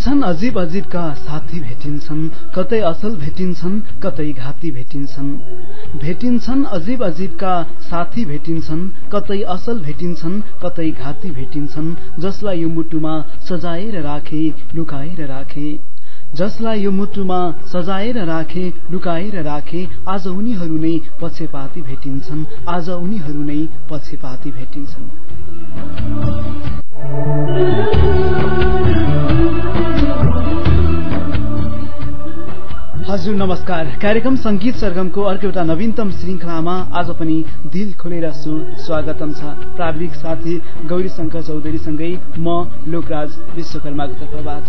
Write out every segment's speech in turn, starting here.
भेटिन्छन् अजीब अजीबका साथी भेटिन्छन्, कतै असल भेटिन्छन्, कतै घाती भेटिन्छन्। भेटिन्छन् अजीब अजीबका साथी भेटिन्छन्, कतै असल भेटिन्छन्, कतै घाती भेटिन्छन्। जसलाई यो मुटुमा सजाएर राखे, लुकाएर राखे, जसलाई यो मुटुमा सजाएर राखे, लुकाएर राखे। आज उनीहरू नै पक्षपाती भेटिन्छन्, आज उनीहरू नै पक्षपाती भेटिन्छन्। हजुर नमस्कार। कार्यक्रम संगीत सरगमको अर्को एउटा नवीनतम श्रृंखलामा आज पनि दिल खोलेर स्वागतम छ। प्राविधिक साथी गौरी शंकर चौधरीसँगै म लोकराज विश्वकर्माको तर्फबाट।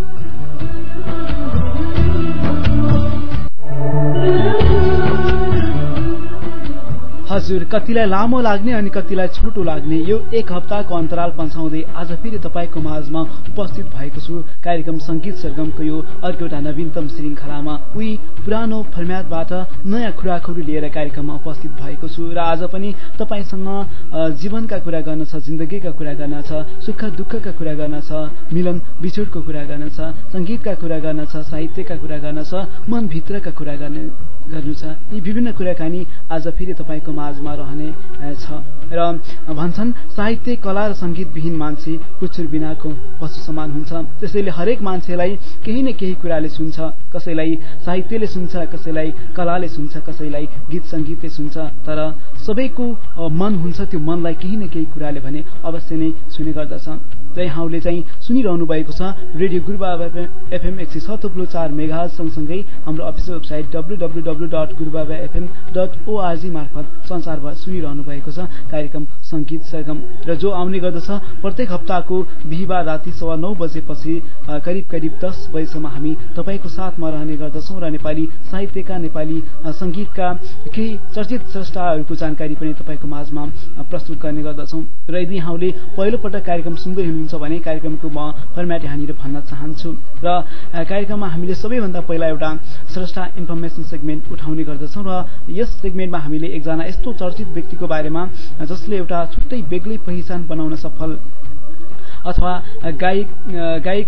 हजुर, कतिलाई लामो लाग्ने अनि कतिलाई छोटो लाग्ने यो एक हप्ताको अन्तराल पन्छाउँदै आज फेरि तपाईको माझमा उपस्थित भएको छु। कार्यक्रम संगीत सरगमको यो अर्को एउटा नवीनतम श्रृंखलामा उही पुरानो फर्म्याटबाट नयाँ कुराकानी लिएर कार्यक्रममा उपस्थित भएको छु र आज पनि तपाईसँग जीवनका कुरा गर्न छ, जिन्दगीका कुरा गर्न छ, सुख दुःखका कुरा गर्न छ, मिलन बिछोडको कुरा गर्न छ, संगीतका कुरा गर्न छ, साहित्यका कुरा गर्न छ, मनभित्रका कुरा गर्नु छ। यी विभिन्न कुराकानी आज फेरि तपाईको माझमा रहने छ र भन्छन् साहित्य, कला र संगीत विहीन मान्छे कुचुर बिनाको पशु समान हुन्छ। त्यसैले हरेक मान्छेलाई केही न केही कुराले सुन्छ। कसैलाई साहित्यले सुन्छ, कसैलाई कलाले सुन्छ, कसैलाई गीत संगीतले सुन्छ। तर सबैको मन हुन्छ, त्यो मनलाई केही न केही कुराले भने अवश्य नै सुने गर्दछ। र यहाँले चाहिँ सुनिरहनु भएको छ रेडियो गुरुबाबा FM 107.4 मेगाहर्ज सँगसँगै हाम्रो अफिसियल वेबसाइट www.gurubabafm.org मार्फत संसारभर सुनिरहनु भएको छ कार्यक्रम संगीत सरगम। र जो आउने गर्दछ प्रत्येक हप्ताको बिहीबार राति 9:15 बजेपछि करिब 10 बजेसम्म हामी तपाईको साथमा रहने गर्दछौं र नेपाली साहित्यका, नेपाली संगीतका केही चर्चित स्रष्टाहरूको जानकारी पनि तपाईको माझमा प्रस्तुत गर्ने गर्दछौं। र यदि यहाँले पहिलो पटक कार्यक्रम सुन्दै हुनुहुन्छ भने कार्यक्रमको म फर्म्याट यहाँनिर भन्न चाहन्छु। र कार्यक्रममा हामीले सबैभन्दा पहिला एउटा स्रष्टा इन्फर्मेसन सेगमेन्ट उठाउने गर्दछौं र यस सेगमेन्टमा हामीले एकजना यस्तो चर्चित व्यक्तिको बारेमा जसले एउटा छुट्टै बेग्लै पहिचान बनाउन सफल अथवा गायक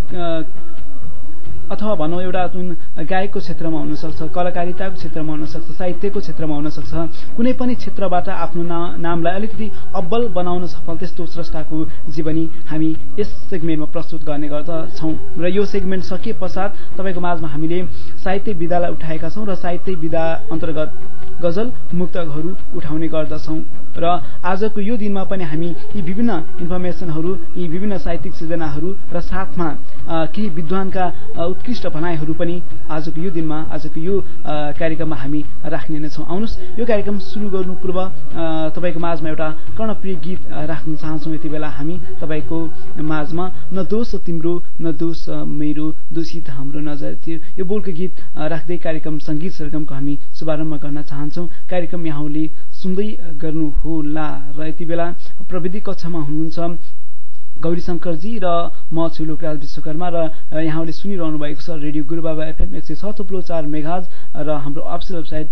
अथवा भनौँ एउटा जुन गायकको क्षेत्रमा हुन सक्छ, कलाकारिताको क्षेत्रमा हुन सक्छ, साहित्यको क्षेत्रमा हुन सक्छ, कुनै पनि क्षेत्रबाट आफ्नो नामलाई अलिकति अब्बल बनाउन सफल त्यस्तो स्रष्टाको जीवनी हामी यस सेगमेन्टमा प्रस्तुत गर्ने गर्दछौं। र यो सेगमेन्ट सकिए पश्चात तपाईको माझमा हामीले साहित्य विधालाई उठाएका छौं र साहित्य विधा अन्तर्गत गजल मुक्तकहरू उठाउने गर्दछौं। र आजको यो दिनमा पनि हामी यी विभिन्न इन्फर्मेसनहरू, यी विभिन्न साहित्यिक सृजनाहरू र साथमा केही विद्वानका उत्कृष्ट भनाइहरू पनि आजको यो दिनमा, आजको यो कार्यक्रममा हामी राख्ने नै छौं। आउनुहोस् यो कार्यक्रम सुरु गर्नु पूर्व तपाईको माझमा एउटा कर्णप्रिय गीत राख्न चाहन्छौं। यति बेला हामी तपाईको माझमा न दोष तिम्रो न दोष मेरो, दोषी त हाम्रो नजर थियो, यो बोलको गीत राख्दै कार्यक्रम संगीत सरगमको हामी शुभारम्भ गर्न चाहन्छौं। कार्यक्रम यहाँले सुन्दै गर्नु होला र यति बेला प्रविधि कक्षमा हुनुहुन्छ गौरी शंकरजी र म छु लोकराज विश्वकर्मा र यहाँले सुनिरहनु भएको छ रेडियो गुरुबाबा FM 107.4 मेगाहर्ज र हाम्रो अफिसियल वेबसाइट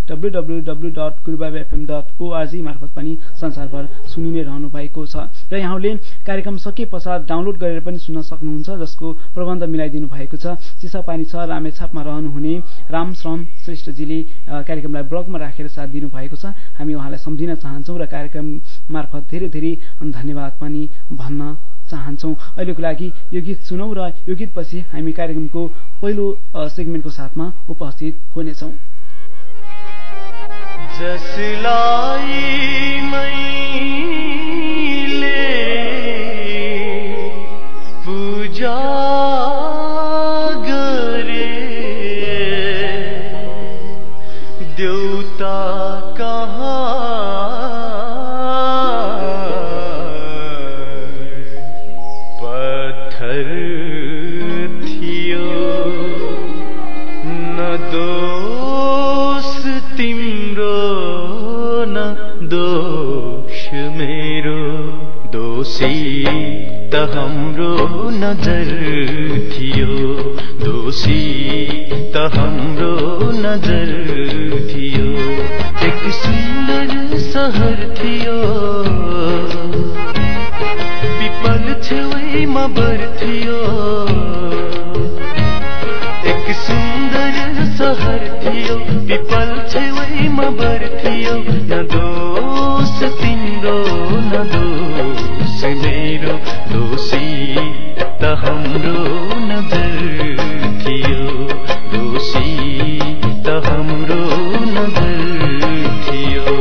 www.gurubabafm.org मार्फत पनि संसारभर सुनिने रहनु भएको छ। र यहाँले कार्यक्रम सके पश्चात डाउनलोड गरेर पनि सुन्न सक्नुहुन्छ, जसको प्रबन्ध मिलाइदिनु भएको छ चिसापानी छ रामेछापमा रहनुहुने रामश्रम श्रेष्ठजीले कार्यक्रमलाई ब्लगमा राखेर साथ दिनु भएको छ। हामी उहाँलाई सम्झिन चाहन्छौं र कार्यक्रम मार्फत धेरै धेरै धन्यवाद पनि भन्न चाहन्छौं। अहिलेको लागि यो गीत सुनौ र यो गीतपछि हामी कार्यक्रमको पहिलो सेगमेन्टको साथमा उपस्थित हुनेछौं। जसलाई मैले पूजा गरे देउता कहाँ थियो, न दोष तिम्रो न दोष मेरो, दोषी त हाम्रो नजर थियो, दोषी त हाम्रो नजर थियो। एक सुन्दर सहर थियो, पिपल छेउमा बर थियो, सहर थियो पिपल छेउमा बर थियो न दोष तिम्रो न दोष मेरो दोषी त हाम्रो नजर थियो दोषी त हाम्रो नजर थियो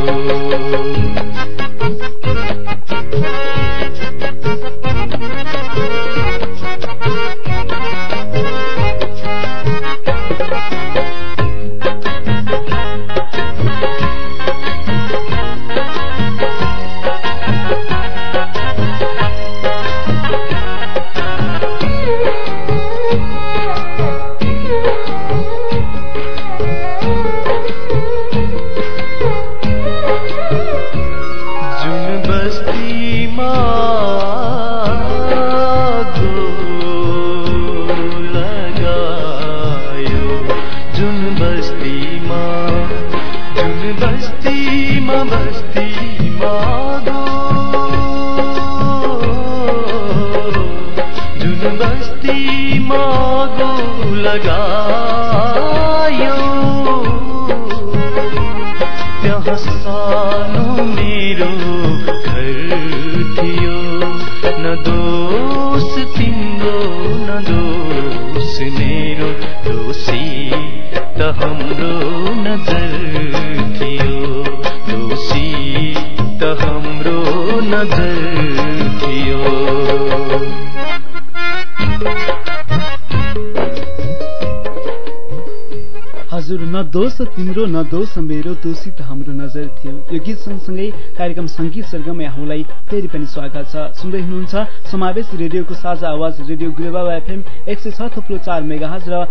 दोष तिम्रो न दोष मेरो दोषी त हाम्रो नजर थियो। यो गीत सँगसँगै कार्यक्रम संगीत सरगम यहाँलाई फेरि पनि स्वागत छ। सुन्दै हुनुहुन्छ समावेश रेडियोको साझा आवाज रेडियो गुरुबाबा एफएम 106.4 मेगाहर्ज र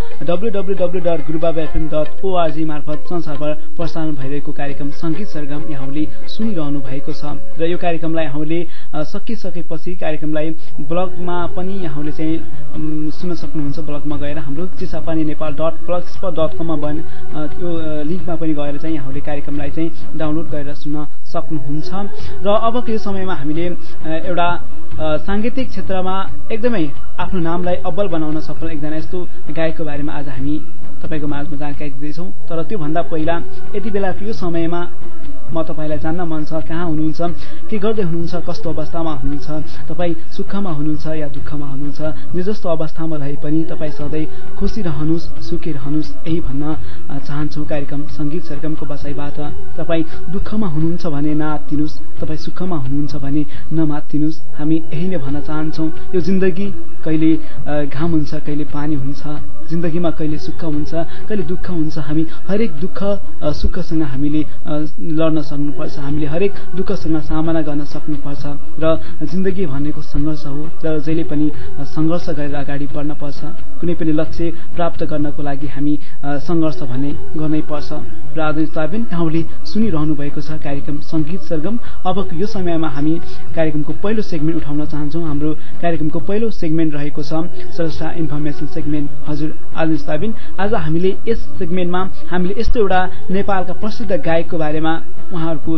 www.gurubabafm.org मार्फत संसारभर प्रसारण भइरहेको कार्यक्रम संगीत सरगम यहाँले सुनिरहनु भएको छ। र यो कार्यक्रमलाई यहाँले सकिसकेपछि कार्यक्रमलाई ब्लगमा पनि यहाँले चाहिँ सुन्न सक्नुहुन्छ। ब्लगमा गएर हाम्रो चिसापानी.blogspot.com मा त्यो लिंकमा पनि गएर चाहिँ यहाँले कार्यक्रमलाई चाहिँ डाउनलोड गरेर सुन्न सक्नुहुन्छ। र अबको यो समयमा हामीले एउटा सांगीतिक क्षेत्रमा एकदमै आफ्नो नामलाई अब्बल बनाउन सफल एकजना यस्तो गायकको बारेमा आज हामी तपाईको माझमा जानकारी दिँदैछौँ। तर त्यो भन्दा पहिला यति बेलाको यो समयमा म तपाईलाई जान्न मन छ कहाँ हुनुहुन्छ, के गर्दै हुनुहुन्छ, कस्तो अवस्थामा हुनुहुन्छ, तपाई सुखमा हुनुहुन्छ या दुःखमा हुनुहुन्छ, जे जस्तो अवस्थामा रहे पनि तपाई सधैँ खुशी रहनुस्, सुखी रहनुस् यही भन्न चाहन्छौँ। कार्यक्रम संगीत सरगमको बसाइबाट तपाई दुःखमा हुनुहुन्छ भने नआत्तिनुस्, तपाई सुखमा हुनुहुन्छ भने नमात्तिनुस्, हामी यही नै भन्न चाहन्छौँ। यो जिन्दगी कहिले घाम हुन्छ, कहिले पानी हुन्छ, जिन्दगीमा कहिले सुख हुन्छ, कहिले दुःख हुन्छ। हामी हरेक दुःख सुखसँग हामीले लड्न सक्नुपर्छ, हामीले हरेक दुःखसँग सामना गर्न सक्नुपर्छ। र जिन्दगी भनेको संघर्ष हो र जहिले पनि संघर्ष गरेर अगाडि बढ्न पर्छ। कुनै पनि लक्ष्य प्राप्त गर्नको लागि हामी संघर्ष भने गर्नै पर्छ। र आदरणीय यहाँले सुनिरहनु भएको छ कार्यक्रम संगीत सरगम। अबको यो समयमा हामी कार्यक्रमको पहिलो सेगमेन्ट उठाउन चाहन्छौँ। हाम्रो कार्यक्रमको पहिलो सेगमेन्ट रहेको छ सरसा इन्फर्मेसन सेगमेन्ट। हजुर आदरणीय आज हामीले यस सेगमेन्टमा हामीले यस्तो एउटा नेपालका प्रसिद्ध गायकको बारेमा उहाँहरूको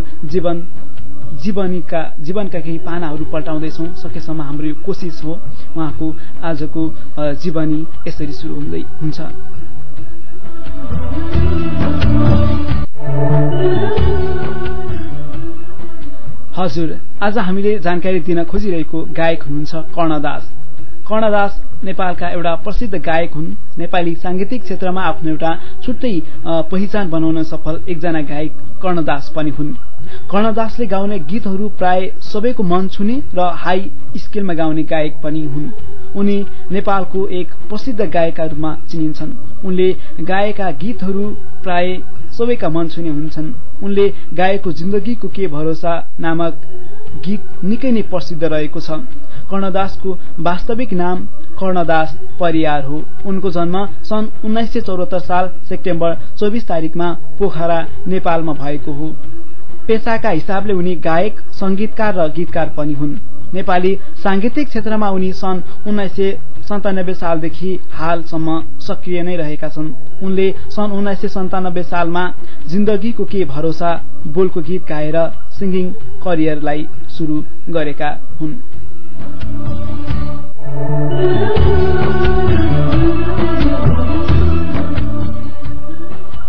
जीवनका केही पानाहरू पल्टाउँदैछौँ। सकेसम्म हाम्रो यो कोसिस हो। उहाँको आजको जीवनी यसरी सुरु हुन्छ। हजुर आज हामीले जानकारी दिन खोजिरहेको गायक हुनुहुन्छ कर्णदास। कर्णदास नेपालका एउटा प्रसिद्ध गायक हुन्। नेपाली सांगीतिक क्षेत्रमा आफ्नो एउटा छुट्टै पहिचान बनाउन सफल एकजना गायक कर्णदास पनि हुन्। कर्णदासले गाउने गीतहरू प्राय सबैको मन छुने र हाई स्केलमा गाउने गायक पनि हुन्। उनी नेपालको एक प्रसिद्ध गायकका रूपमा चिनिन्छन्। उनले गाएका गीतहरू प्राय सबैका मन छुने हुन्छन्। उनले गाएको जिन्दगीको के भरोसा नामक गीत निकै नै प्रसिद्ध रहेको छ। कर्णदासको वास्तविक नाम कर्णदास परियार हो। उनको जन्म सन् 1974 साल सेप्टेम्बर 24 तारिकमा पोखरा नेपालमा भएको हो। पेशाका हिसाबले उनी गायक, संगीतकार र गीतकार पनि हुन्। नेपाली सांगीतिक क्षेत्रमा उनी सन् 1997 सालदेखि हालसम्म सक्रिय नै रहेका छन्। उनले सन् 1997 सालमा जिन्दगीको के भरोसा बोलको गीत गाएर सिंगिङ करियरलाई सुरु गरेका हुन्।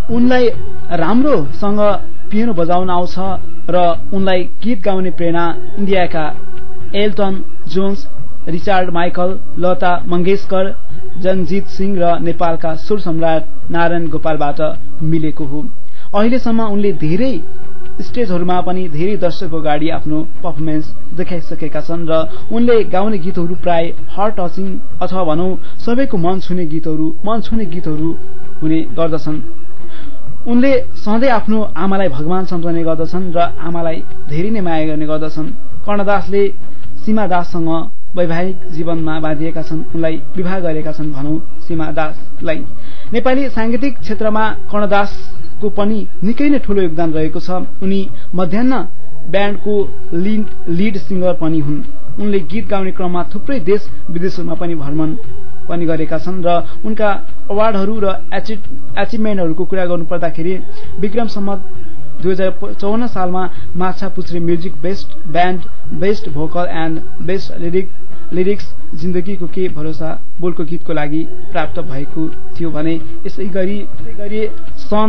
उनलाई राम्रोसँग पियानो बजाउन आउँछ र उनलाई गीत गाउने प्रेरणा इन्डियाका Elton Jones, Richard Michael, Lata Mangeshkar, Janjit Singh र नेपालका सुर सम्राट नारायण गोपालबाट मिलेको हो। अहिलेसम्म उनले धेरै स्टेजहरूमा पनि धेरै दर्शकको अगाडि आफ्नो परफर्मेन्स देखाइसकेका छन् र उनले गाउने गीतहरू प्राय हार्ट टचिङ अथवा भनौं सबैको मन छुने गीतहरू हुने गर्दछन्। उनले सधैँ आफ्नो आमालाई भगवान सम्झने गर्दछन् र आमालाई धेरै नै माया गर्ने गर्दछन्। कर्णदासले सीमा दाससँग वैवाहिक जीवनमा बाँधिएका छन्, उनलाई विवाह गरेका छन् भनौं सीमा दासलाई। नेपाली सांगीतिक क्षेत्रमा कर्णदासको पनि निकै नै ठूलो योगदान रहेको छ। उनी मध्याह्न ब्यान्डको लीड सिंगर पनि हुन्। उनले गीत गाउने क्रममा थुप्रै देश विदेशहरूमा पनि भ्रमण पनि गरेका छन् र उनका अवार्डहरू र एचिभमेन्टहरूको कुरा गर्नुपर्दाखेरि विक्रम सम्वत 2054 सालमा Machhapuchchhre music best band, best vocal and best lyrics जिन्दगीको के भरोसा बोलको गीतको लागि प्राप्त भएको थियो भने यसै गरी सन्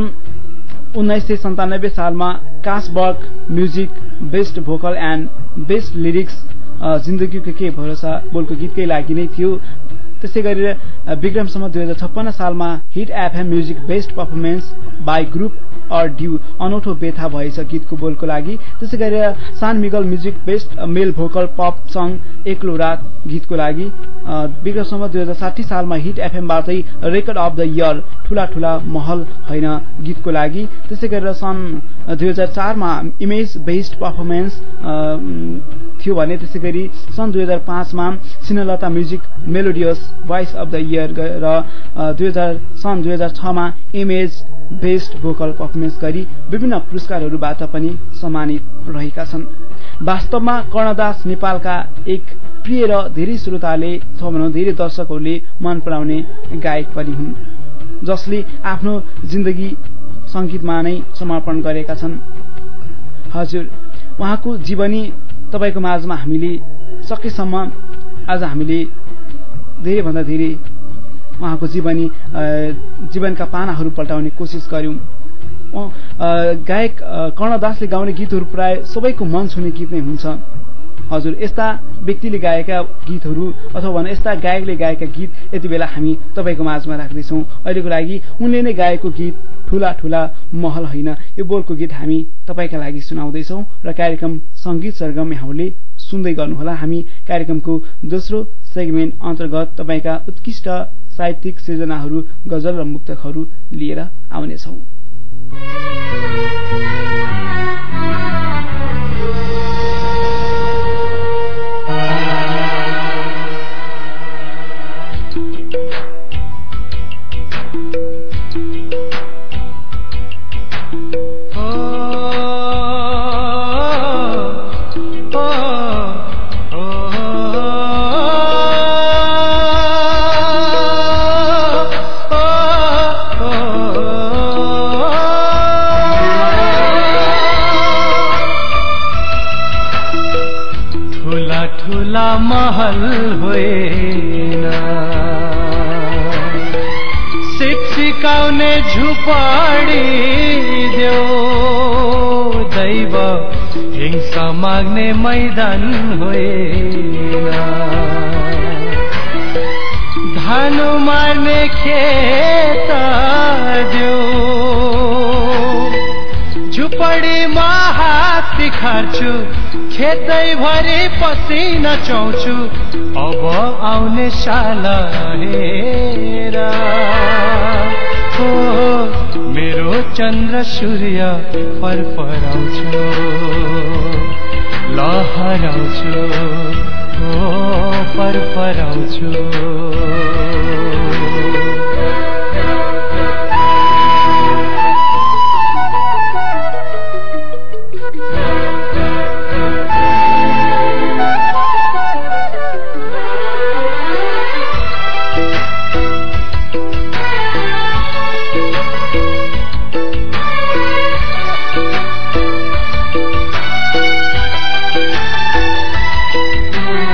1997 सालमा Carlsberg music best vocal and best lyrics जिन्दगीको के भरोसा बोलको गीतकै लागि नै थियो। त्यसै गरेर विक्रम सम्वत 2056 सालमा hit FM music best performance by group or duo अनौठो व्यथा भएछ गीतको बोलको लागि। त्यसै गरेर San Miguel music best male vocal pop song एक्लो रात गीतको लागि। विक्रम सम्वत 2060 सालमा हिट एफएमबाटै रेकर्ड अफ द इयर ठूला ठूला महल होइन गीतको लागि। त्यसै गरेर सन् 2004 मा इमेज बेस्ड परफर्मेन्स थियो भने त्यसै गरी सन् 2005 मा सिनलता music melodious voice of the year र सन् 2006 मा इमेज बेस्ड भोकल परफर्मेन्स गरी विभिन्न पुरस्कारहरूबाट पनि सम्मानित रहेका छन्। वास्तवमा कर्णदास नेपालका एक प्रिय र धेरै श्रोताले अथवा भनौं धेरै दर्शकहरूले मन पराउने गायक पनि हुन्, जसले आफ्नो जिन्दगी संगीतमा नै समर्पण गरेका छन्। हजुर, उहाँको जीवनी तपाईको माझमा हामीले सकेसम्म आज हामीले धेरै भन्दा धेरै उहाँको जीवनका पानाहरू पल्टाउने कोसिस गर्यौं। गायक कर्णदासले गाउने गीतहरू प्राय सबैको मन छुने गीत नै हुन्छ। हजुर, यस्ता व्यक्तिले गाएका गीतहरू अथवा भने यस्ता गायकले गाएका गीत यति बेला हामी तपाईको माझमा राख्दैछौं। अहिलेको लागि उनले नै गाएको गीत ठूला ठूला महल होइन यो बोलको गीत हामी तपाईका लागि सुनाउँदैछौं र कार्यक्रम संगीत सरगम यहाँले सुन्दै गर्नुहोला। हामी कार्यक्रमको दोस्रो सेगमेन्ट अन्तर्गत तपाईका उत्कृष्ट साहित्यिक सृजनाहरू, गजल र मुक्तकहरू लिएर आउनेछौं। महल होइन सिकाउने झुपडी देऊ, दैव हिंसा माग्ने मैदान होइन, धानु मार्ने खेत देऊ, झुपडीमा हात तिखार्छु, खेतैभरि पसिना चौछु, अब आउने साला हेर हो मेरो चन्द्र सूर्य फरफराउँछु, लहराउँछु, हो फरफराउँछु।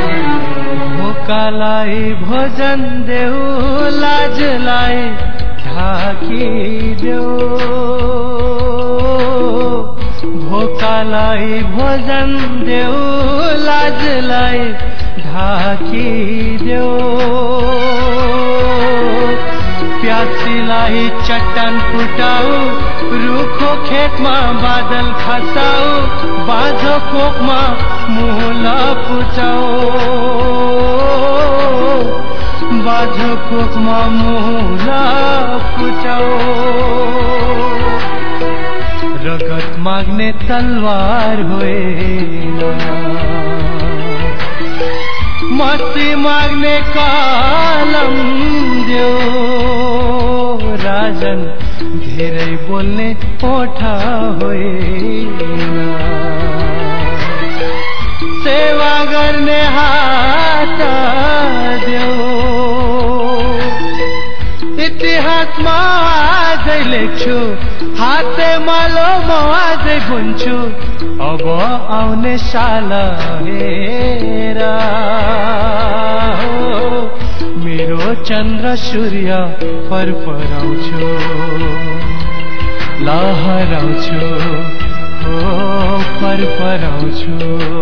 भोकालाई भोजन देऊ, लाजलाई ढाकिदेऊ भोकालाई भोजन देऊ लाजलाई ढाकिदेऊ प्यासीलाई चट्टान फुटाऊ रुखो खेतमा बादल खसाऊ बाँझो कोखमा मूल पुचाऊ बाँझो कोखमा मूल पुचाऊ रगत माग्ने तलवार होइन मस्ती माग्ने कलम देऊ राजन धेरै बोल्ने ओठा होइन सेवा गर्ने हात देऊ इतिहासमा आजै लेख्छु हाते मालो म आजै बुन्छु अब आउने साल हेर मेरो चन्द्र सूर्य फरफराउँछु लहराउँछु हो फरफराउँछु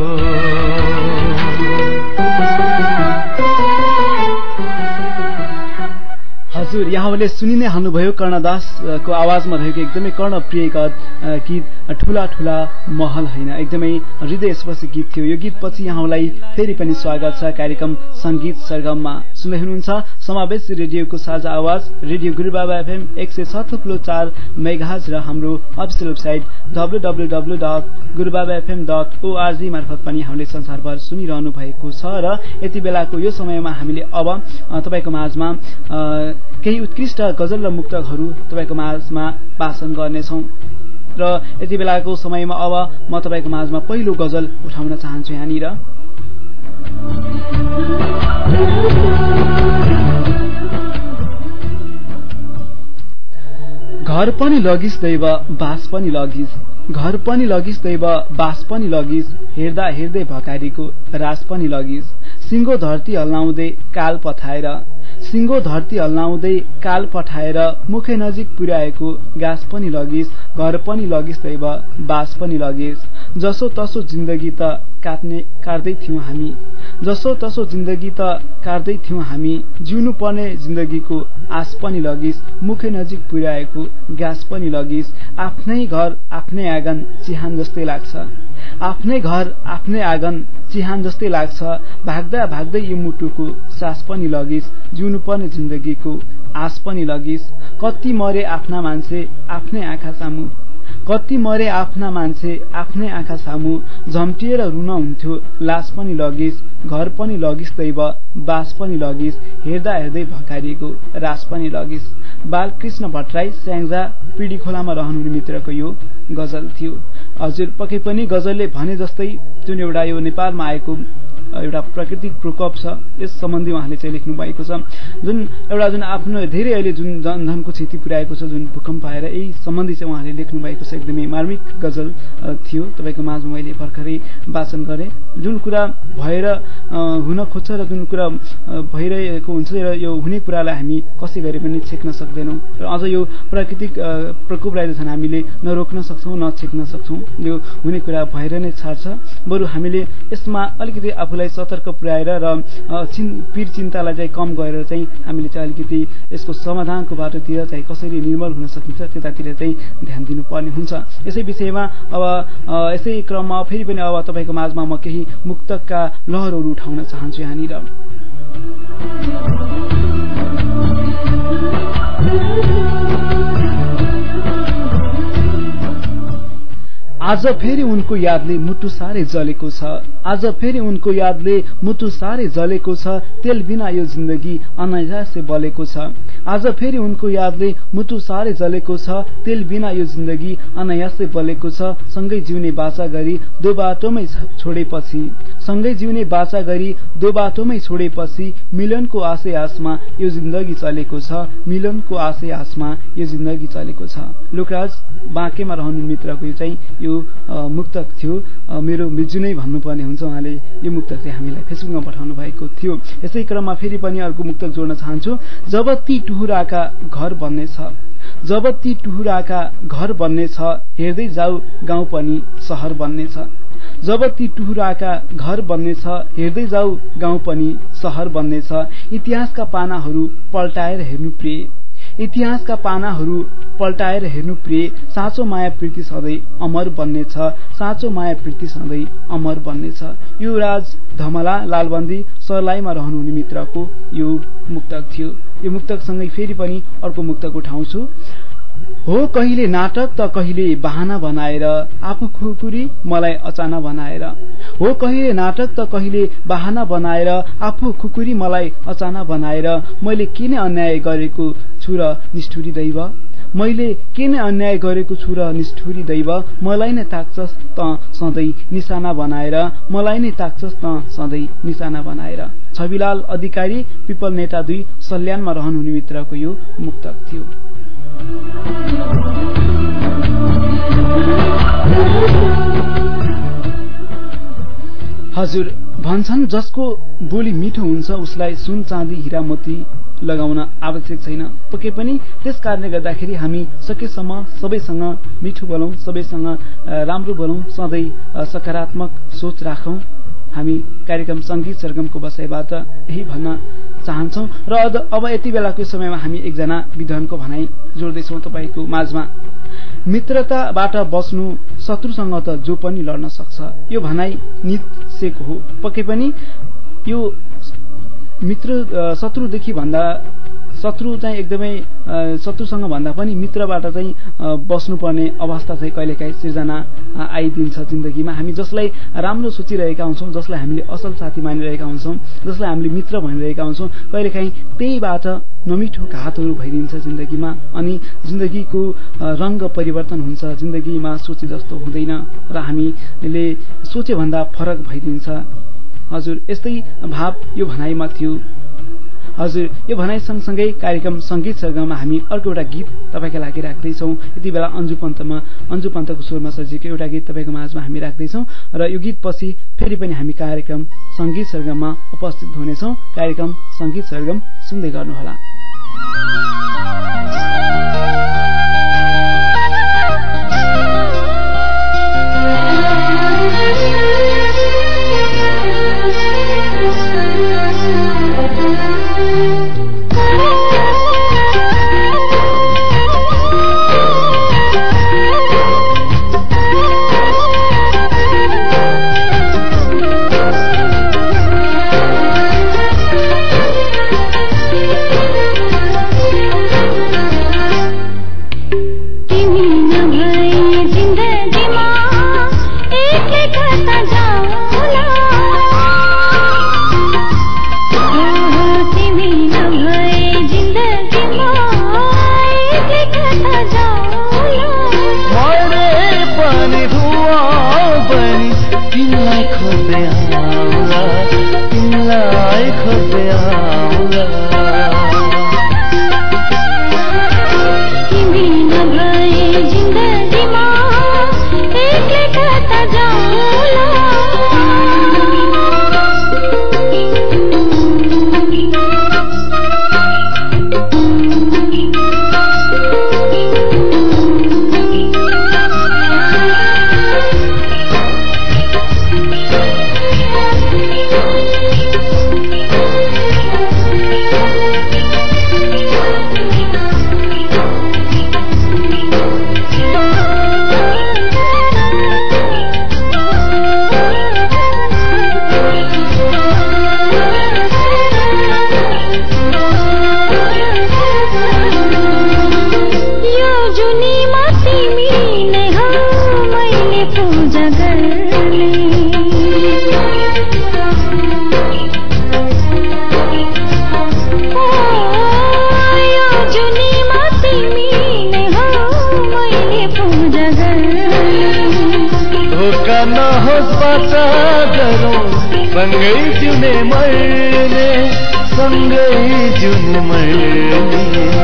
हजुर यहाँले सुनि नै हाल्नुभयो कर्णदासको आवाजमा रहेको एकदमै कर्णप्रिय गीत ठुला ठुला महल होइन एकदमै हृदयस्पर्शी गीत थियो। यो गीतपछि यहाँलाई फेरि पनि स्वागत छ कार्यक्रम संगीत सरगममा। सुन्दै हुनुहुन्छ समावेशी रेडियोको साझा आवाज रेडियो गुरुबाबा एफएम 107.4 मेगाहर्ज र हाम्रो अफिसियल वेबसाइट www.gurubabafm.org मार्फत पनि हामीले संसारभर सुनिरहनु भएको छ र यति बेलाको यो समयमा हामीले अब तपाईको माझमा केही उत्कृष्ट गजल र मुक्तकहरू तपाईको माझमा वाचन गर्नेछौं र यति बेलाको समयमा अब म तपाईको माझमा पहिलो गजल उठाउन चाहन्छु। यहाँनिर घर पनि लगिस दैव बास पनि लगिस घर पनि लगिस दैव बास पनि लगिस हेर्दा हेर्दै भकारीको रास पनि लगिस सिंगो धरती हल्लाउँदै काल पठाएर सिंगो धरती हल्लाउँदै काल पठाएर मुखे नजिक पुर्याएको गाँस पनि लगिस घर पनि लगिस दैव बास पनि लगिस जसो तसो जिन्दगी त काट्दै थियौं हामी जसो तसो जिन्दगी त काट्दै थियौं हामी जिउनु पर्ने जिन्दगीको आस पनि लगिस मुखे नजिक पुर्याएको गाँस पनि लगिस आफ्नै घर आफ्नै आँगन चिहान जस्तै लाग्छ आफ्नै घर आफ्नै आँगन चिहान जस्तै लाग्छ भाग्दा भाग्दै यो मुटुको सास पनि लगिस जिउनु पर्ने जिन्दगीको आस पनि लगिस कति मरे आफ्ना मान्छे आफ्नै आँखा सामु कति मरे आफ्ना मान्छे आफ्नै आँखा सामु झम्टिएर रुन हुन्थ्यो लास पनि लगिस घर पनि लगिस दैव बास पनि लगिस हेर्दा हेर्दै भकारिएको रास पनि लगिस। बालकृष्ण भट्टराई स्याङ्जा पिडी खोलामा रहनुहुने मित्रको यो गजल थियो। हजुर पक्कै पनि गजलले भने जस्तै जुन एउटा यो नेपालमा आएको एउटा प्राकृतिक प्रकोप छ यस सम्बन्धी उहाँले चाहिँ लेख्नु भएको छ। जुन आफ्नो धेरै अहिले जुन जनधनको क्षति पुर्याएको छ जुन भूकम्प आएर यही सम्बन्धी चाहिँ उहाँले लेख्नु भएको छ। एकदमै मार्मिक गजल थियो तपाईको माझमा मैले भर्खरै वाचन गरे। जुन कुरा भएर हुन खोज्छ र जुन कुरा भइरहेको हुन्छ र यो हुने कुरालाई हामी कसै गरे पनि छेक्न सक्दैनौं र अझ यो प्राकृतिक प्रकोपलाई झन् हामीले नरोक्न सक्छौं न छेक्न सक्छौं। यो हुने कुरा भएर नै छाड्छ। बरु हामीले यसमा अलिकति आफूलाई सतर्क पुर्याएर र पीर चिन्तालाई चाहिँ कम गरेर चाहिँ हामीले चाहिँ अलिकति यसको समाधानको बाटोतिर चाहिँ कसरी निर्मल हुन सकिन्छ त्यतातिर चाहिँ ध्यान दिनुपर्ने हुन्छ। यसै विषयमा अब यसै क्रममा फेरि पनि अब तपाईको माझमा म केही मुक्तकका लहरहरू उठाउन चाहन्छु। यहाँनिर आज फेरि उनको यादले मुटु सारै जलेको छ आज फेरि उनको यादले मुटु सारै जलेको छ तेल बिना यो जिन्दगी अनायासै बलेको छ आज फेरि उनको यादले मुटु सारै जलेको छ तेल बिना यो जिन्दगी अनायासै बलेको छ सँगै जिउने बाचा गरी दो बाटोमै छोडेपछि सँगै जिउने बाचा गरी दो बाटोमै छोडेपछि मिलनको आशै आसमा यो जिन्दगी चलेको छ मिलनको आशै आसमा यो जिन्दगी चलेको छ। लोकराज बाँकेमा रहनु मित्रको चाहिँ यो मुक्तक थियो। मेरो मिजु नै भन्नुपर्ने हुन्छ। उहाँले यो मुक्तक चाहिँ हामीलाई फेसबुकमा पठाउनु भएको थियो। यसै क्रममा फेरि पनि अर्को मुक्तक जोड्न चाहन्छु। जब ती टुहुराका घर बन्नेछ, जब ती टुहुराका घर बन्नेछ, हेर्दै जाऊ गाउँ पनि शहर बन्नेछ। जब ती टुहुराका घर बन्नेछ, हेर्दै जाऊ गाउँ पनि शहर बन्नेछ। इतिहासका पानाहरू पल्टाएर हेर्नु प्रिय, इतिहासका पानाहरू पल्टाएर हेर्नु प्रिय। साँचो माया प्रीति सधैँ अमर बन्नेछ, साँचो माया प्रीति सधैँ अमर बन्नेछ। युवराज धमला लालबन्दी सर्लाहीमा रहनुहुने मित्रको यो मुक्तक थियो। यो मुक्तकसँगै फेरि पनि अर्को मुक्तक उठाउँछु। हो कहिले नाटक त कहिले बहाना बनाएर, आफू खुकुरी मलाई अचाना बनाएर। हो कहिले नाटक त कहिले बहाना बनाएर, आफू खुकुरी मलाई अचाना बनाएर। मैले किन अन्याय गरेको छु र निष्ठुरी दैव, मैले किन अन्याय गरेको छु र निष्ठुरी दैव। मलाई नै ताक्छस् त सधैँ निशाना बनाएर, मलाई नै ताक्छस् त सधैँ निशाना बनाएर। छविलाल अधिकारी पिपल नेटा 2 सल्यानमा रहनुहुने मित्रको यो मुक्तक थियो। हजुर भन्छन् जसको बोली मिठो हुन्छ उसलाई सुन चाँदी हीरा मोती लगाउन आवश्यक छैन। पक्कै पनि त्यस कारणले गर्दाखेरि हामी सकेसम्म सबैसँग मिठो बोलौं, सबैसँग राम्रो बोलौं, सधैँ सकारात्मक सोच राखौं। हामी कार्यक्रम संगीत सरगमको बसाइबाट यही भन्न चाहन्छौं। र अब यति बेलाको समयमा हामी एकजना विद्वानको भनाई जोड्दैछौं तपाईको माझमा। मित्रताबाट बस्नु शत्रुसँग त जो पनि लड्न सक्छ, यो भनाई नित्सेको हो। पक्कै पनि यो मित्र शत्रुदेखि भन्दा शत्रु चाहिँ एकदमै शत्रुसँग भन्दा पनि मित्रबाट चाहिँ बस्नुपर्ने अवस्था चाहिँ कहिलेकाहीँ सिर्जना आइदिन्छ जिन्दगीमा। हामी जसलाई राम्रो सोचिरहेका हुन्छौं, जसलाई हामीले असल साथी मानिरहेका हुन्छौं, जसलाई हामीले मित्र भनिरहेका हुन्छौं, कहिलेकाहीँ त्यहीबाट नमिठो घातहरू भइदिन्छ जिन्दगीमा। अनि जिन्दगीको रंग परिवर्तन हुन्छ, जिन्दगीमा सोचे जस्तो हुँदैन र हामीले सोचे भन्दा फरक भइदिन्छ। हजुर यस्तै भाव यो भनाइमा थियो। हजुर यो भनाइ सँगसँगै कार्यक्रम संगीत सरगममा हामी अर्को एउटा गीत तपाईका लागि राख्दैछौं। यति बेला अन्जु पन्तको स्वरमा सजिएको एउटा गीत तपाईको माझमा हामी राख्दैछौं र यो गीत पछि फेरि पनि हामी कार्यक्रम संगीत सरगममा उपस्थित हुनेछौं। कार्यक्रम संगीत सरगम सुन्दै गर्नुहोला।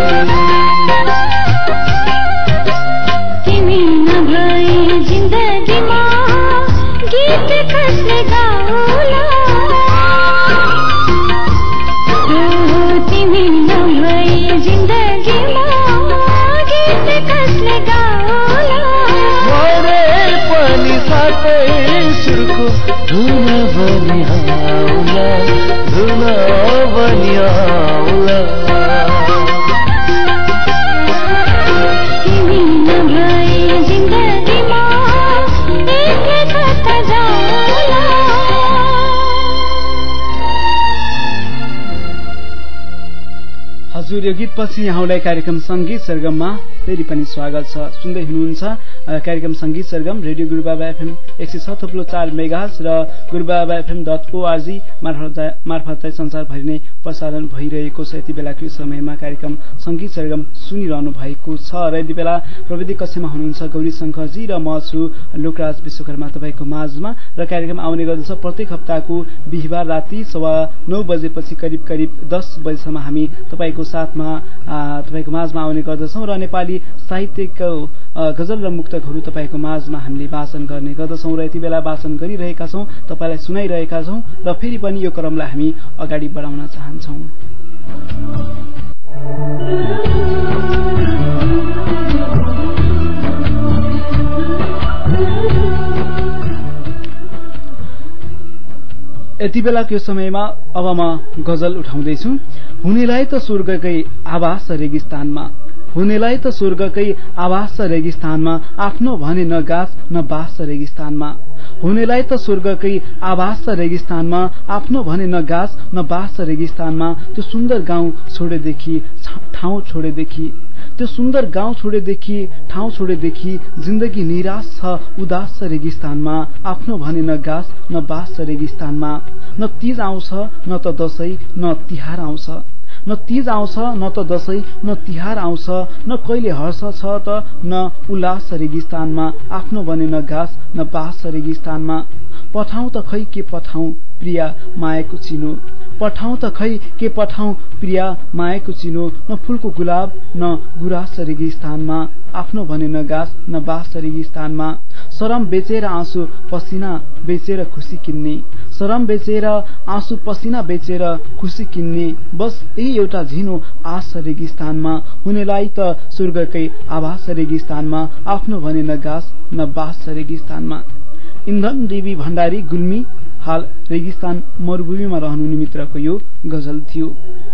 तिमी नभए जिन्दगी सुरको धुन बनि आउला धुन बनि आउला तिमी नभए जिन्दगीमा एक्लै कता जाऊला। हजुर यो गीतपछि यहाँलाई कार्यक्रम संगीत सरगममा फेरि पनि स्वागत छ। सुन्दै हुनुहुन्छ कार्यक्रम संगीत सरगम रेडियो गुरुबाबा एफएम 106.4 मेगाहर्ज र gurubabaFM.org मार्फत संसारभरि नै प्रसारण भइरहेको छ। यति बेलाको समयमा कार्यक्रम संगीत सरगम सुनिरहनु भएको छ र यति बेला प्रविधि कक्षमा हुनुहुन्छ गौरी शंकरजी र म छु लोकराज विश्वकर्मा तपाईँको माझमा र कार्यक्रम आउने गर्दछ प्रत्येक हप्ताको बिहिबार राति 9:15 बजेपछि करिब 10 बजेसम्म हामी तपाईँको साथमा तपाईँको माझमा आउने गर्दछौँ र नेपाली साहित्यको गजल र मुक्तकहरू तपाईँको माझमा हामीले वाचन गर्ने गर्दछौँ र यति बेला वाचन गरिरहेका छौँ, तपाईँलाई सुनाइरहेका छौँ र फेरि पनि यो क्रमलाई हामी अगाडि बढाउन चाहन्छौँ। यति बेलाको यो समयमा अब म गजल उठाउँदैछु। हुनेलाई त स्वर्गकै आवास रेगिस्तानमा, हुनेलाई त स्वर्गकै आवास रेगिस्तानमा, आफ्नो भने न गाछ न बास रेगिस्तानमा, हुनेलाई त स्वर्गकै आवास रेगिस्तानमा, आफ्नो भने न गाछ न बास रेगिस्तानमा, त्यो सुन्दर गाउँ छोडेदेखि ठाउँ छोडेदेखि, त्यो सुन्दर गाउँ छोडेदेखि ठाउँ छोडेदेखि जिन्दगी निराश छ उदास रेगिस्तानमा, आफ्नो भने न गाछ न बास रेगिस्तानमा, न तीज आउँछ न त दशैं न तिहार आउँछ, न तीज आउँछ न त दशैं न तिहार आउँछ, न कहिले हर्ष छ त न उल्लास रेगिस्तानमा, आफ्नो भने न गाछ न बास रेगिस्तानमा, पठाउँ त खै के पठाउँ प्रिया मायाको चिनो, पठाउँ त खै के पठाउँ प्रिया मायाको चिनो, न फूलको गुलाब न गुराँस रेगिस्तानमा, आफ्नो भने न गाछ न बास रेगिस्तानमा, शरम बेचेर आँसु पसिना बेचेर खुसी किन्ने, शरम बेचेर आँसु पसिना बेचेर खुसी किन्ने, बस यही एउटा झिनो आश रेगिस्तानमा, हुनेलाई त स्वर्गकै आवास रेगिस्तानमा, आफ्नो भने न गाछ न बास रेगिस्तानमा। इन्धन देवी भण्डारी गुल्मी हाल रेगिस्तान मरुभूमिमा रहनुहुने मित्रको यो गजल थियो।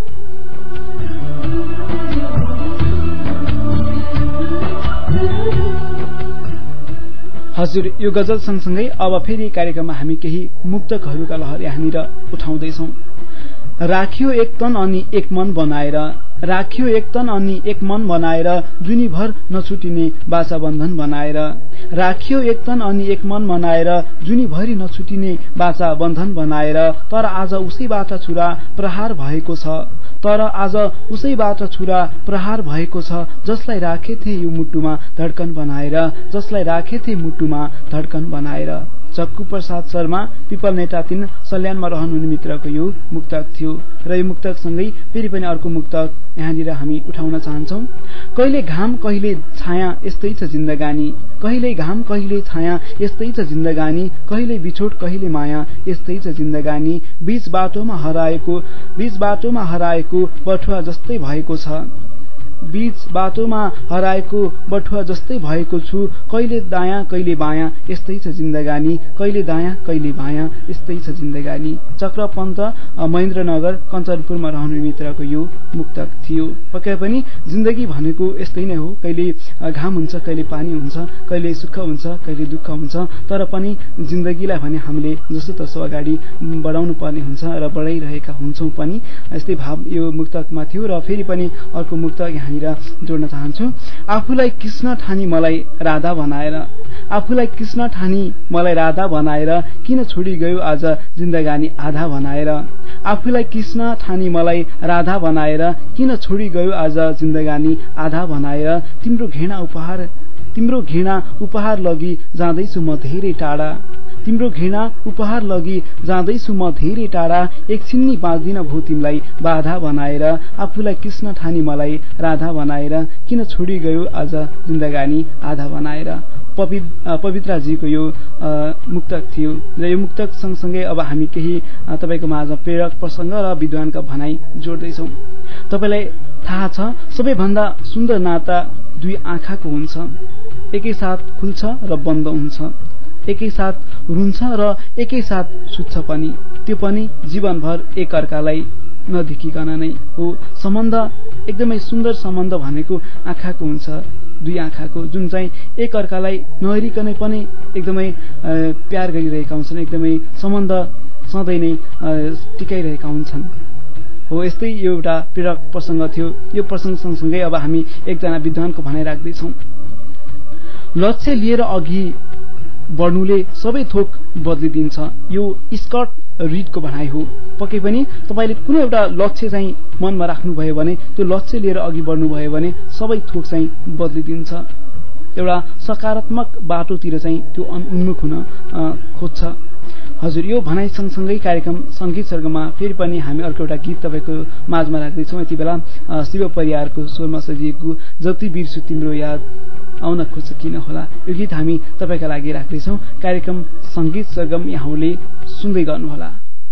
हजुर यो गजल सँगसँगै अब फेरि कार्यक्रममा हामी केही मुक्तकहरूका लहर यहाँनिर उठाउँदैछौँ। राखियो एक तन अनि एक मन बनाएर, राखियो एक तन अनि एक मन बनाएर, जुनीभर नछुटिने बाचा बन्धन बनाएर, राखियो एक तन अनि एक मन बनाएर, जुनीभरि नछुटिने बाचा बन्धन बनाएर, तर आज उसैबाट छुरा प्रहार भएको छ, तर आज उसैबाट छुरा प्रहार भएको छ, जसलाई राखेथे यो मुटुमा धड्कन बनाएर, जसलाई राखेथे मुटुमा धड्कन बनाएर। चक्कु प्रसाद शर्मा पिपल नेटा 3 सल्यानमा रहनुहुने मित्रको यो मुक्तक थियो र यो मुक्तकसँगै फेरि पनि अर्को मुक्तक यहाँनिर हामी उठाउन चाहन्छौँ। कहिले घाम कहिले छाया यस्तै छ जिन्दगानी, कहिले घाम कहिले छाया यस्तै छ जिन्दगानी, कहिले बिछोड कहिले माया यस्तै छ जिन्दगानी, बीच बाटोमा हराएको बटुवा जस्तै भएको छ, बीच बाटोमा हराएको बटुवा जस्तै भएको छु, कहिले दायाँ कहिले बायाँ यस्तै छ जिन्दगानी, कहिले दायाँ कहिले बायाँ यस्तै छ जिन्दगानी। चक्रपन्त महेन्द्रनगर कञ्चनपुरमा रहने मित्रको यो मुक्तक थियो। पक्कै पनि जिन्दगी भनेको यस्तै नै हो, कहिले घाम हुन्छ कहिले पानी हुन्छ, कहिले सुख हुन्छ कहिले दुःख हुन्छ, तर पनि जिन्दगीलाई भने हामीले जसो तसो अगाडि बढाउनु पर्ने हुन्छ र बढाइरहेका हुन्छौँ पनि। यस्तै भाव यो मुक्तकमा थियो र फेरि पनि अर्को मुक्तक यहाँनिर जोड्न चाहन्छु। आफूलाई कृष्ण ठानी मलाई राधा बनाएर, आफूलाई कृष्ण ठानी मलाई राधा बनाएर, किन छोडी गयो आज जिन्दगानी आधा बनाएर, आफूलाई कृष्ण ठानी मलाई राधा बनाएर, किन छोडी गयो आज जिन्दगानी आधा बनाएर, तिम्रो घृणा उपहार लगी जाँदैछु म धेरै टाढा, तिम्रो घृणा उपहार लगी जाँदैछु म धेरै टाढा, एकछिन नि बाँच्दिन भो तिमीलाई बाधा बनाएर, आफूलाई कृष्ण ठानी मलाई राधा बनाएर, किन छोडी गयो आज जिन्दगानी आधा बनाएर। पवित्राजीको यो मुक्तक थियो र यो मुक्तक सँगसँगै अब हामी केही तपाईँको माझमा प्रेरक प्रसंग र विद्वानका भनाई जोड्दैछौँ। तपाईँलाई थाहा छ सबैभन्दा सुन्दर नाता दुई आँखाको हुन्छ, एकैसाथ खुल्छ र बन्द हुन्छ, एकैसाथ रुन्छ र एकैसाथ सुत्छ पनि, त्यो पनि जीवनभर एकअर्कालाई नदेखिकन नै हो। सम्बन्ध एकदमै सुन्दर सम्बन्ध भनेको आँखाको हुन्छ, दुई आँखाको, जुन चाहिँ एकअर्कालाई नहेरिकनै पनि एकदमै प्यार गरिरहेका हुन्छन्, एकदमै सम्बन्ध सधैँ नै टिकाइरहेका हुन्छन्। हो, यस्तै यो एउटा प्रेरक प्रसङ्ग थियो। यो प्रसङ्ग सँगसँगै अब हामी एकजना विद्वानको भनाइ राख्दैछौँ। लक्ष्य लिएर अघि बढ्नुले सबै थोक बदलिदिन्छ, यो स्कट रिडको भनाइ हो। पक्कै पनि तपाईँले कुनै एउटा लक्ष्य चाहिँ मनमा राख्नुभयो भने, त्यो लक्ष्य लिएर अघि बढ्नुभयो भने सबै थोक चाहिँ बदलिदिन्छ। एउटा सकारात्मक बाटोतिर चाहिँ त्यो उन्मुख हुन खोज्छ। हजुर, यो भनाइ सँगसँगै कार्यक्रम सङ्गीत सर्गमा फेरि पनि हामी अर्को एउटा गीत तपाईँको माझमा राख्दैछौँ। यति बेला शिव परियारको स्वरमा सजिएको जति बिर्सु तिम्रो याद आउन खोज्छ किन होला, यो गीत हामी तपाईँका लागि राख्दैछौँ। कार्यक्रम सङ्गीत सर्गम यहाँले सुन्दै गर्नुहोला।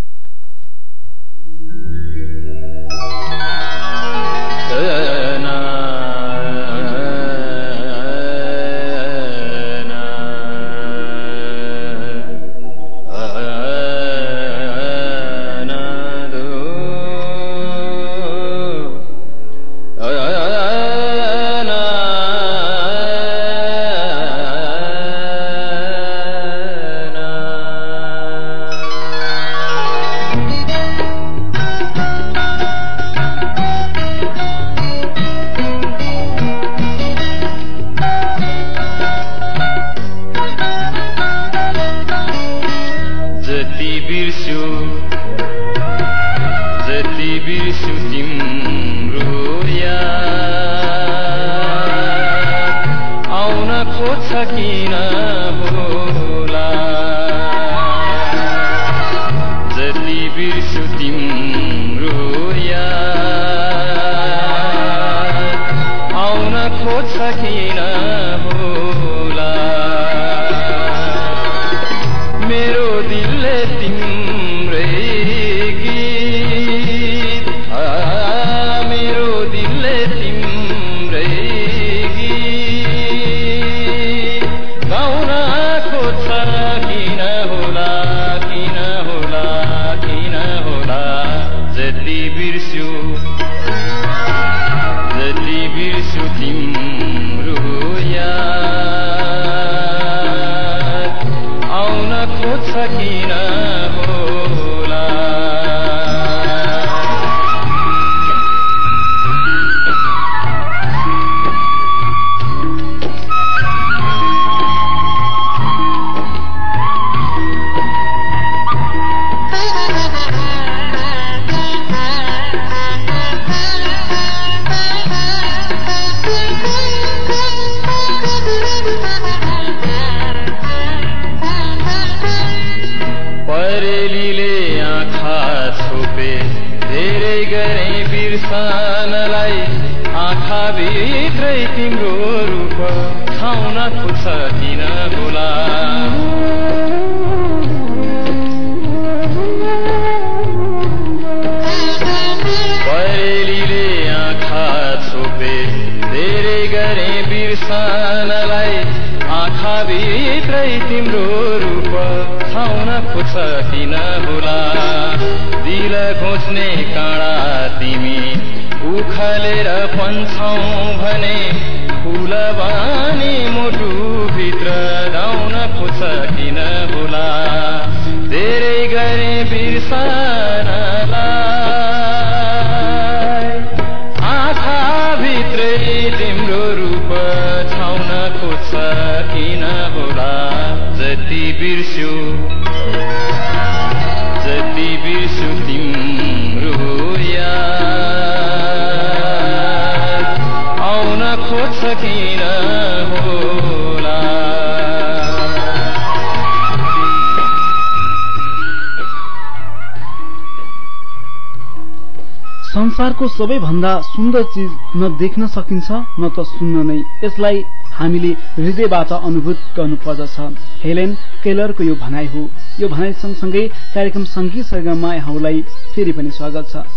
संसारको सबैभन्दा सुन्दर चीज न देख्न सकिन्छ न त सुन्न नै, यसलाई हामीले हृदयबाट अनुभूत गर्नुपर्दछ। हेलेन केलरको यो भनाइ हो। यो भनाइ सँगसँगै कार्यक्रम सङ्गीत सर्गममा यहाँलाई फेरि पनि स्वागत छ।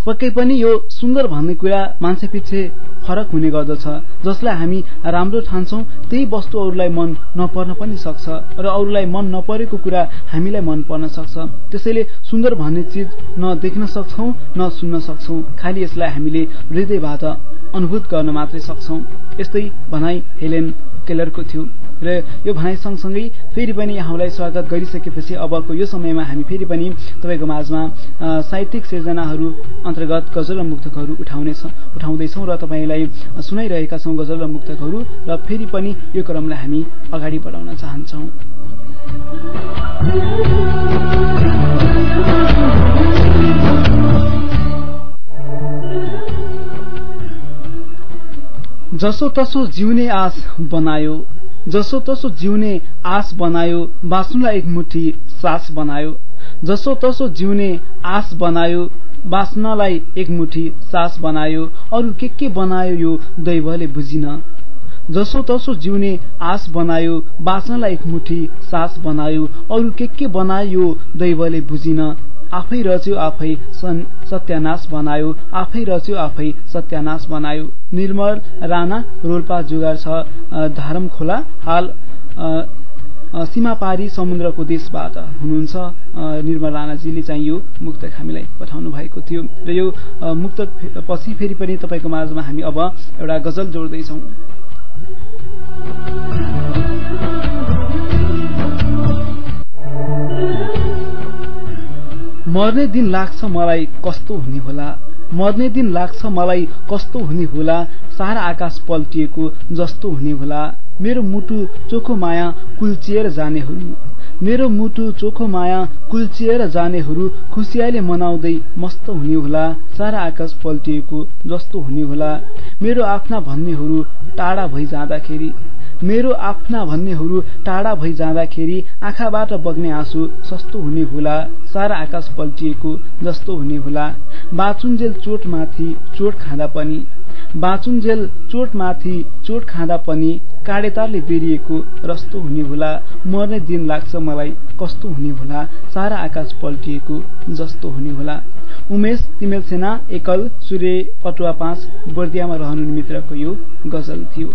पक्कै पनि यो सुन्दर भन्ने कुरा मान्छे पछि फरक हुने गर्दछ। जसलाई हामी राम्रो ठान्छौं त्यही वस्तु अरूलाई मन नपर्न पनि सक्छ र अरूलाई मन नपरेको कुरा हामीलाई मन पर्न सक्छ। त्यसैले सुन्दर भन्ने चीज न देख्न सक्छौं न सुन्न सक्छौं, खालि यसलाई हामीले हृदयबाट अनुभूत गर्न मात्रै सक्छौं। यस्तै भनाई हेलेन केलरको थियो र यो भनाई सँगसँगै फेरि पनि यहाँलाई स्वागत गरिसकेपछि अबको यो समयमा हामी फेरि पनि तपाईको माझमा साहित्यिक सिर्जनाहरू अन्तर्गत गजल र मुक्तकहरू उठाउँदैछौं र तपाईलाई सुनाइरहेका छौं गजल र मुक्तकहरू र फेरि पनि यो क्रमलाई हामी अगाडि बढाउन चाहन्छौं। जसो तसो जिउने आस बनायो, जसो तसो जिउने आस बनायो, बाँच्नुलाई एक मुठी सास बनायो। जसो तसो जिउने आस बनायो, बाँच्नलाई एक मुठी सास बनायो, अरू के बनायो यो दैवले बुझिन। जसो तसो जिउने आस बनायो, बाँच्नलाई एक मुठी सास बनायो, अरू के बनायो यो दैवले बुझिन। आफै रच्यो आफै सत्यानाश बनायो, आफै रच्यो आफै सत्यानाश बनायो। निर्मल राणा रोल्पा जुगार छ धारम खोला, हाल सीमापारी समुद्रको देशबाट हुनुहुन्छ। निर्मल राणाजीले चाहिँ यो मुक्तक हामीलाई पठाउनु भएको थियो र यो मुक्तक पछि फेरि पनि तपाईको माझमा हामी अब एउटा गजल जोड्दैछौं। मर्ने दिन लाग्छ मलाई कस्तो हुने होला, मर्ने दिन लाग्छ मलाई कस्तो हुने होला, सारा आकाश पल्टिएको जस्तो हुने होला। मेरो मुटु चोखो माया कुल्चिएर जानेहरू, मेरो मुटु चोखो माया कुल्चिएर जानेहरू खुसियाले मनाउँदै मस्त हुने होला, सारा आकाश पल्टिएको जस्तो हुने होला। मेरो आफ्ना भन्नेहरू टाढा भई जाँदाखेरि, मेरो आफ्ना भन्नेहरू टाढा भई जाँदाखेरि आँखाबाट बग्ने आँसु सस्तो हुने होला, सारा आकाश पल्टिएको जस्तो हुने होला। बाँचुन्जेल चोटमाथि चोट खाँदा पनि, बाँचुन्जेल चोटमाथि चोट खाँदा पनि काँडेतारले बेरिएको रस्तो हुने होला। मर्ने दिन लाग्छ मलाई कस्तो हुने होला, सारा आकाश पल्टिएको जस्तो हुने होला। उमेश तिमेल सेना एकल सूर्य पटुवा 5 बर्दियामा रहनु मित्रको यो गजल थियो।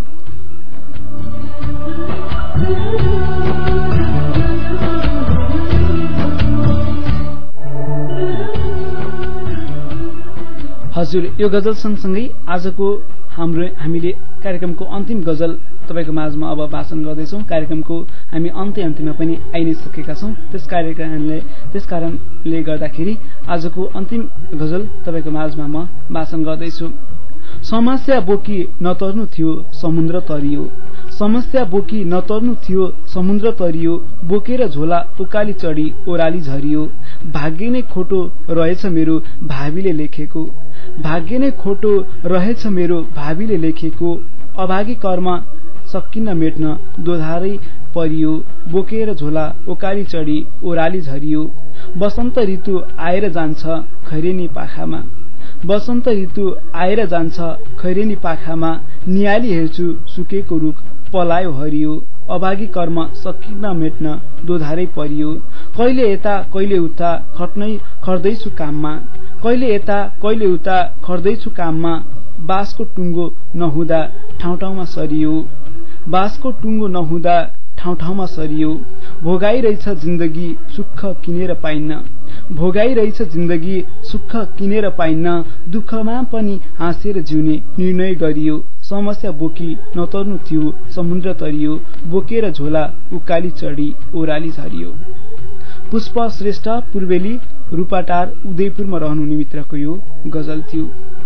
हजुर, यो गजल सँगसँगै आजको हामीले कार्यक्रमको अन्तिम गजल तपाईको माझमा अब वाचन गर्दैछौं। कार्यक्रमको हामी अन्त्यमा पनि आइ नै सकेका छौं। त्यस कारणले गर्दाखेरि आजको अन्तिम गजल तपाईको माझमा म वाचन गर्दैछु। समस्या बोकी नतर्नु थियो समुद्र तरियो, समस्या बोकी नतर्नु थियो समुद्र तरियो, बोकेर झोला उकाली चढी ओराली झरियो। भाग्य नै खोटो रहेछ मेरो भावीले लेखेको, भाग्य नै खोटो रहेछ मेरो भावीले लेखेको। अभागी कर्म सकिन्न मेट्न दोधारै परियो, बोकेर झोला उकाली चढी ओराली झरियो। बसन्त ऋतु आएर जान्छ खैरेनी पाखामा, बसन्त ऋतु आएर जान्छ खैरेनी पाखामा। नियाली हेर्छु सुकेको रुख पलायो हरियो, अभागी कर्म सकिन्न मेट्न दोधारै परियो। कहिले यता कहिले उता खट्दैछु काममा, कहिले यता कहिले उता खट्दैछु काममा। बाँसको टुङ्गो नहुँदा ठाउँ ठाउँमा सरियो, बाँसको टुङ्गो नहुँदा ठाउँ ठाउँमा सरियो। भोगाइरहेछ जिन्दगी सुख किनेर पाइन्न, भोगाइरहेछ जिन्दगी सुख किनेर पाइन्न। दुःखमा पनि हाँसेर जिउने निर्णय गरियो, समस्या बोकी नतर्नु थियो समुद्र तरियो, बोकेर झोला उकाली चढी ओराली झरियो। पुष्प श्रेष्ठ पूर्वेली रूपाटार उदयपुरमा रहनुहुने मित्रको यो गजल थियो।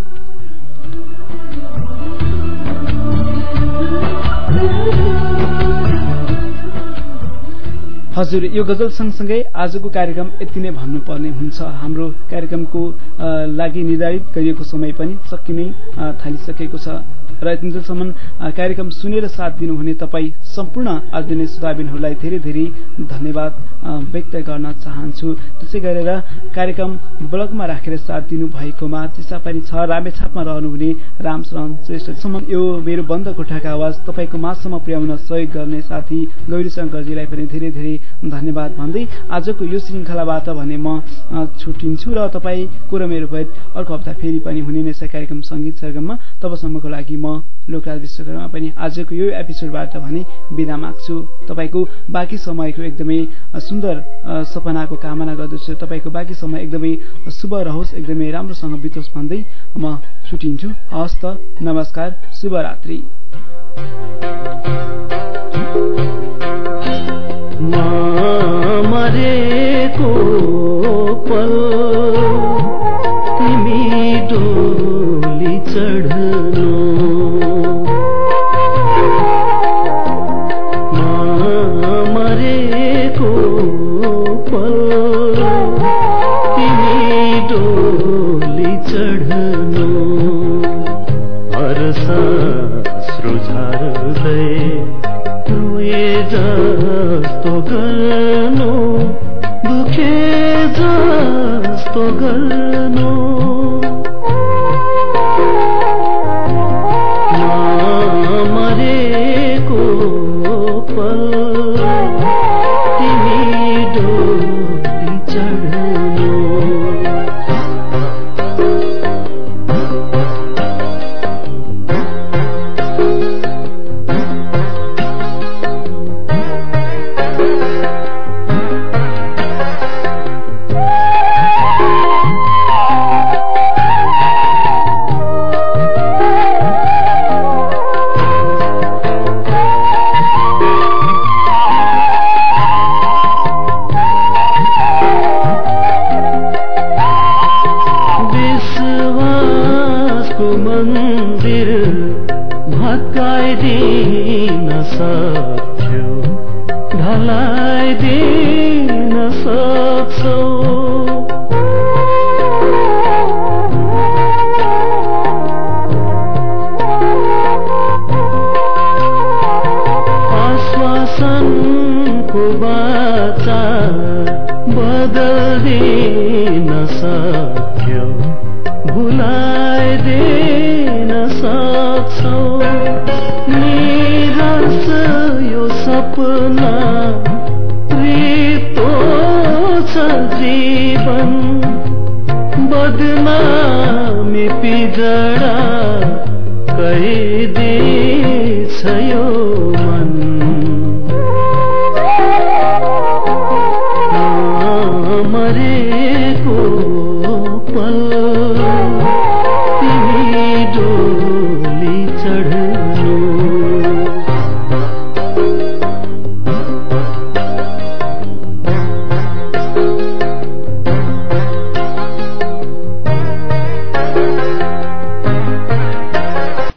हजुर, यो गजल सँगसँगै आजको कार्यक्रम यति नै भन्नुपर्ने हुन्छ। हाम्रो कार्यक्रमको लागि निर्धारित गरिएको समय पनि सकिनै थालिसकेको छ र यतिन्जेलसम्म कार्यक्रम सुनेर साथ दिनुहुने तपाईँ सम्पूर्ण आदरणीय श्रोताबिनहरूलाई धेरै धेरै धन्यवाद व्यक्त गर्न चाहन्छु। त्यसै गरेर कार्यक्रम ब्लगमा राखेर साथ दिनु भएकोमा चिसापानी 6 रामेछापमा रहनुहुने रामशरण श्रेष्ठसम्म यो मेरो बन्द कोठाको आवाज तपाईँको माझसम्म पुर्याउन सहयोग गर्ने साथी गौरी शंकरजीलाई पनि धेरै धेरै धन्यवाद भन्दै आजको यो श्रृङ्खलाबाट भने म छुटिन्छु र तपाईँको र मेरो भेट अर्को हप्ता फेरि पनि हुने नै छ कार्यक्रम संगीत सरगममा। तबसम्मको लागि म लोकराज विश्वकर्मा पनि आजको यो एपिसोडबाट भने बिदा माग्छु। तपाईँको बाँकी समयको एकदमै सुन्दर सपनाको कामना गर्दछु। तपाईँको बाँकी समय एकदमै शुभ रहोस्, एकदमै राम्रोसँग बितोस् भन्दै म छुटिन्छु। हवस् त, नमस्कार, शुभरात्रि। मरेको पल तिमी डोली चढ्नु, मरेको पल तिमी डोली चढ्नु, हर्षाश्रु झार्दै रोए जस्तो गर्नु, दुखे जस्तो गर्नु, मरेको पल तिमी डोली चढ्नु। ढलाइदिन सक्छौ, ढलाइदिन सक्छौ, आश्वासनको बाचा बदलिदिन सक्छौ, भुलाइदिन सक्छौ, निराश यो सपना रित्तो छ जीवन, बदनामी पिजडा कैदी